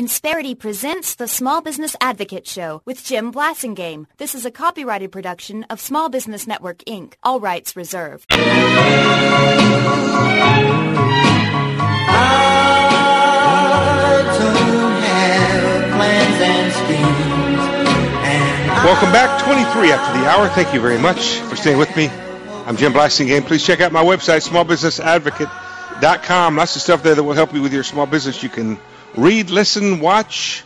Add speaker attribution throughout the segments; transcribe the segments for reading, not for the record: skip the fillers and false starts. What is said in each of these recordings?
Speaker 1: Insperity presents the Small Business Advocate Show with Jim Blasingame. This is a copyrighted production of Small Business Network, Inc. All rights reserved.
Speaker 2: Welcome back, 23 after the hour. Thank you very much for staying with me. I'm Jim Blasingame. Please check out my website, smallbusinessadvocate.com. Lots of stuff there that will help you with your small business. You can read, listen, watch.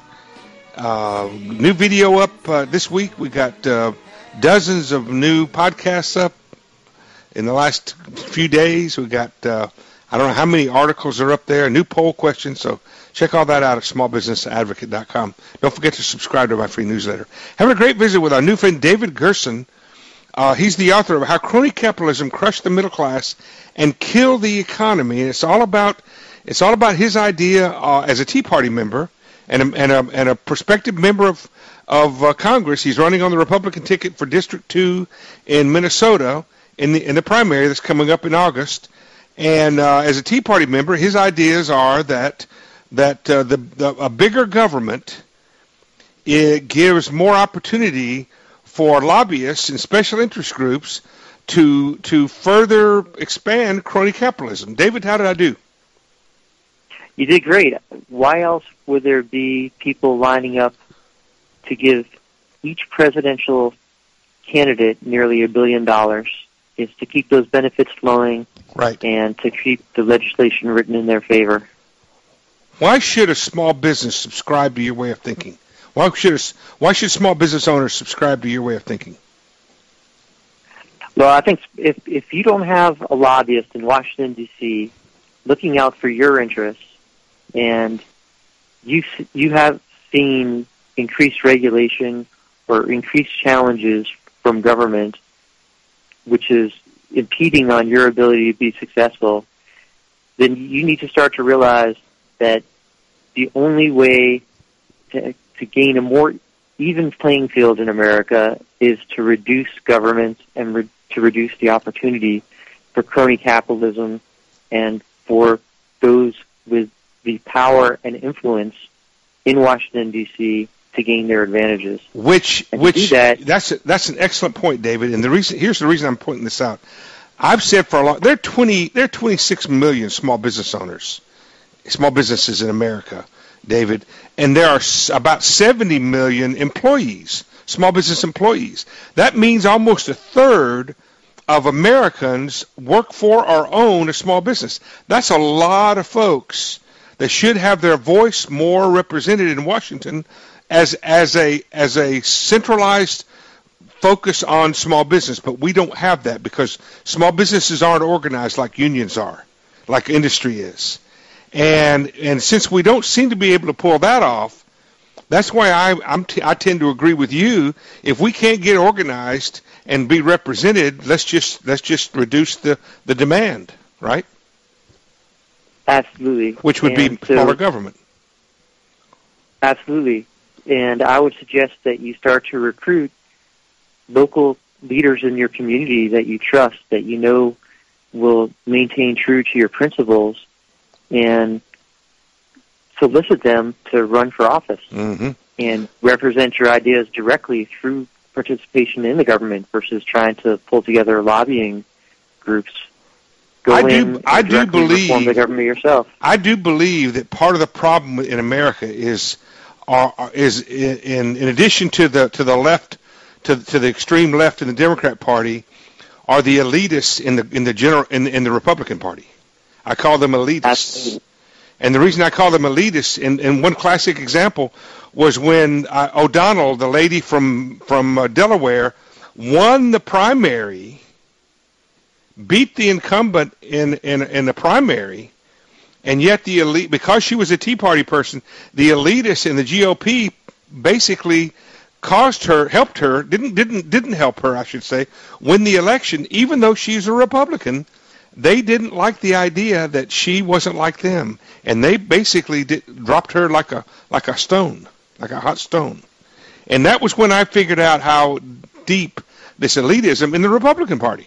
Speaker 2: New video up this week. We got dozens of new podcasts up in the last few days. We got, I don't know how many articles are up there, new poll questions. So check all that out at smallbusinessadvocate.com. Don't forget to subscribe to my free newsletter. Having a great visit with our new friend David Gerson. He's the author of How Crony Capitalism Crushed the Middle Class and Killed the Economy. And it's all about his idea as a Tea Party member and a prospective member of Congress. He's running on the Republican ticket for District 2 in Minnesota in the primary that's coming up in August. And as a Tea Party member, his ideas are that a bigger government, it gives more opportunity for lobbyists and special interest groups to further expand crony capitalism. David, how did I do?
Speaker 3: You did great. Why else would there be people lining up to give each presidential candidate nearly $1 billion? Is to keep those benefits flowing,
Speaker 2: right,
Speaker 3: and to keep the legislation written in their favor.
Speaker 2: Why should a small business subscribe to your way of thinking? Why should small business owners subscribe to your way of thinking?
Speaker 3: Well, I think if you don't have a lobbyist in Washington, D.C. looking out for your interests, and you have seen increased regulation or increased challenges from government, which is impeding on your ability to be successful, then you need to start to realize that the only way to gain a more even playing field in America is to reduce government and to reduce the opportunity for crony capitalism and for those with the power and influence in Washington, D.C. to gain their advantages.
Speaker 2: That's an excellent point, David. And here's the reason I'm pointing this out. I've said for a long there are 26 million small business owners, small businesses in America, David, and there are about 70 million employees, small business employees. That means almost a third of Americans work for or own a small business. That's a lot of folks that should have their voice more represented in Washington as a centralized focus on small business. But we don't have that because small businesses aren't organized like unions are, like industry is. And since we don't seem to be able to pull that off, that's why I tend to agree with you. If we can't get organized and be represented, let's just reduce the demand, right?
Speaker 3: Absolutely.
Speaker 2: Which would be smaller government.
Speaker 3: Absolutely. And I would suggest that you start to recruit local leaders in your community that you trust, that you know will maintain true to your principles, and solicit them to run for office and represent your ideas directly through participation in the government versus trying to pull together lobbying groups. I do believe reform the government yourself.
Speaker 2: I do believe that part of the problem in America is in addition to the left, to the extreme left in the Democrat Party, are the elitists in the Republican Party. I call them elitists.
Speaker 3: Absolutely.
Speaker 2: And the reason I call them elitists, and one classic example was when O'Donnell, the lady from Delaware, won the primary, beat the incumbent in the primary, and yet the elite, because she was a Tea Party person, the elitists in the GOP basically helped her, didn't help her, I should say, win the election, even though she's a Republican. They didn't like the idea that she wasn't like them, and they basically dropped her like a stone, like a hot stone. And that was when I figured out how deep this elitism in the Republican Party.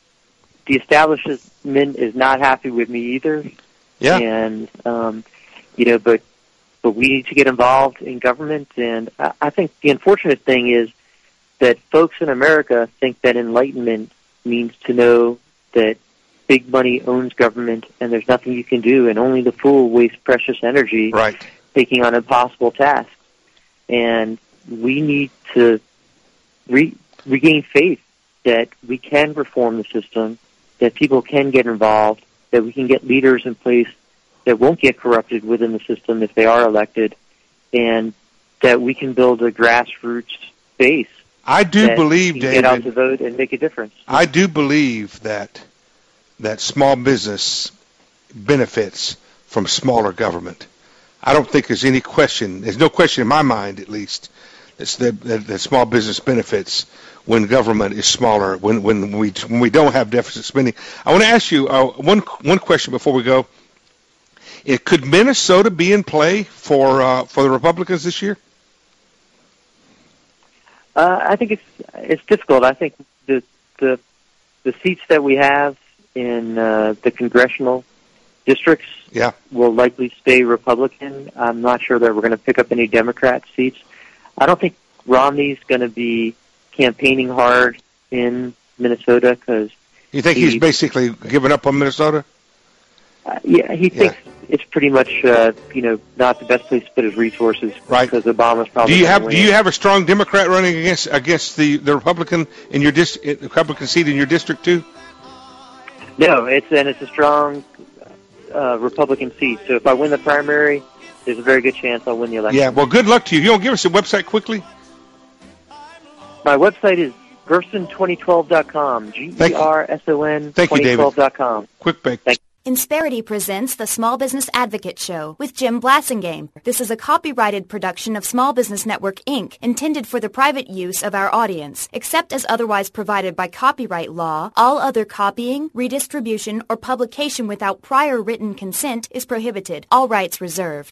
Speaker 3: The establishment is not happy with me either.
Speaker 2: Yeah.
Speaker 3: And but we need to get involved in government. And I think the unfortunate thing is that folks in America think that enlightenment means to know that big money owns government and there's nothing you can do, and only the fool wastes precious energy taking on impossible tasks. And we need to regain faith that we can reform the system, that people can get involved, that we can get leaders in place that won't get corrupted within the system if they are elected, and that we can build a grassroots base.
Speaker 2: I do believe, David,
Speaker 3: get out to vote and make a difference.
Speaker 2: I do believe that small business benefits from smaller government. I don't think there's any question. There's no question in my mind, at least, that small business benefits when government is smaller. When we don't have deficit spending. I want to ask you one question before we go. Could Minnesota be in play for the Republicans this year?
Speaker 3: I think it's difficult. I think the seats that we have in the congressional districts will likely stay Republican. I'm not sure that we're going to pick up any Democrat seats. I don't think Romney's going to be campaigning hard in Minnesota because
Speaker 2: you think he's basically given up on Minnesota?
Speaker 3: He thinks it's pretty much not the best place to put his resources because Obama's probably.
Speaker 2: Do you have a strong Democrat running against the Republican in your Republican seat in your district too?
Speaker 3: No, it's a strong Republican seat. So if I win the primary, there's a very good chance I'll win the election.
Speaker 2: Yeah, well, good luck to you. You want to give us a website quickly?
Speaker 3: My website is Gerson2012.com. GERSON 2012.com.
Speaker 2: Quick break.
Speaker 1: Insperity presents the Small Business Advocate Show with Jim Blassingame. This is a copyrighted production of Small Business Network, Inc., intended for the private use of our audience. Except as otherwise provided by copyright law, all other copying, redistribution, or publication without prior written consent is prohibited. All rights reserved.